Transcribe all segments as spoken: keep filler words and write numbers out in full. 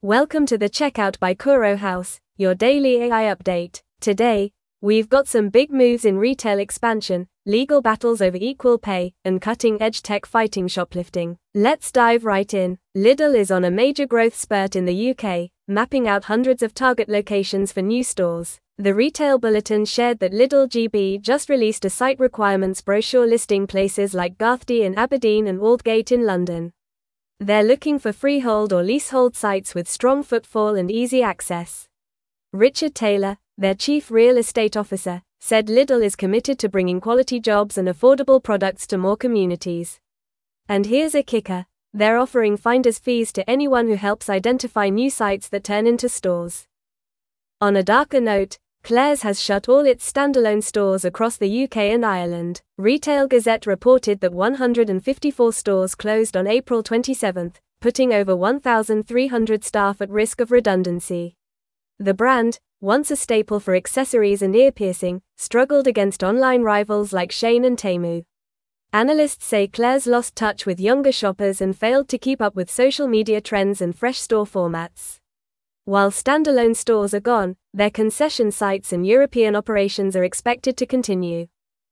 Welcome to the Checkout by Kuro House, your daily A I update. Today, we've got some big moves in retail expansion, legal battles over equal pay, and cutting-edge tech fighting shoplifting. Let's dive right in. Lidl is on a major growth spurt in the U K, mapping out hundreds of target locations for new stores. The Retail Bulletin shared that Lidl G B just released a site requirements brochure listing places like Garthdy in Aberdeen and Aldgate in London. They're looking for freehold or leasehold sites with strong footfall and easy access. Richard Taylor, their chief real estate officer, said Lidl is committed to bringing quality jobs and affordable products to more communities. And here's a kicker, they're offering finder's fees to anyone who helps identify new sites that turn into stores. On a darker note, Claire's has shut all its standalone stores across the U K and Ireland. Retail Gazette reported that one hundred fifty-four stores closed on April twenty-seventh, putting over one thousand three hundred staff at risk of redundancy. The brand, once a staple for accessories and ear piercing, struggled against online rivals like Shein and Temu. Analysts say Claire's lost touch with younger shoppers and failed to keep up with social media trends and fresh store formats. While standalone stores are gone, their concession sites and European operations are expected to continue.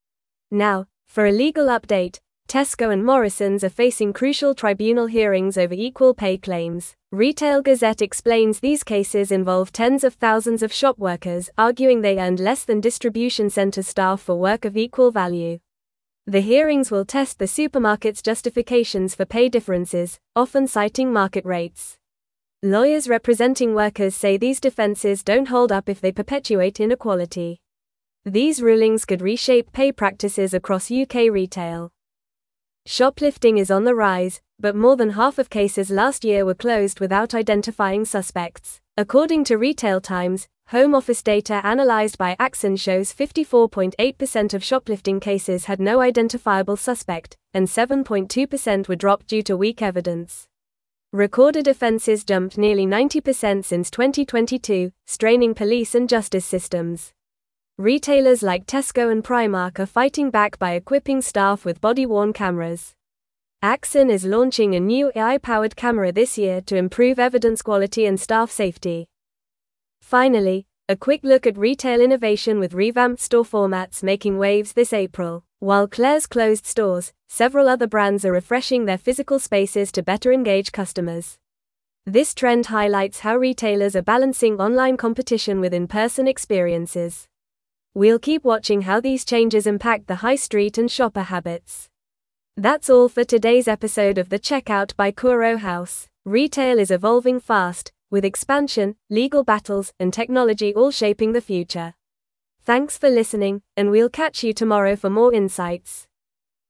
Now, for a legal update, Tesco and Morrisons are facing crucial tribunal hearings over equal pay claims. Retail Gazette explains these cases involve tens of thousands of shop workers arguing they earned less than distribution center staff for work of equal value. The hearings will test the supermarket's justifications for pay differences, often citing market rates. Lawyers representing workers say these defenses don't hold up if they perpetuate inequality. These rulings could reshape pay practices across U K retail. Shoplifting is on the rise, but more than half of cases last year were closed without identifying suspects. According to Retail Times, Home Office data analysed by Axon shows fifty-four point eight percent of shoplifting cases had no identifiable suspect, and seven point two percent were dropped due to weak evidence. Recorded offences jumped nearly ninety percent since twenty twenty-two, straining police and justice systems. Retailers like Tesco and Primark are fighting back by equipping staff with body-worn cameras. Axon is launching a new A I-powered camera this year to improve evidence quality and staff safety. Finally, a quick look at retail innovation with revamped store formats making waves this April. While Claire's closed stores, several other brands are refreshing their physical spaces to better engage customers. This trend highlights how retailers are balancing online competition with in-person experiences. We'll keep watching how these changes impact the high street and shopper habits. That's all for today's episode of the Checkout by Kuro House. Retail is evolving fast, with expansion, legal battles, and technology all shaping the future. Thanks for listening, and we'll catch you tomorrow for more insights.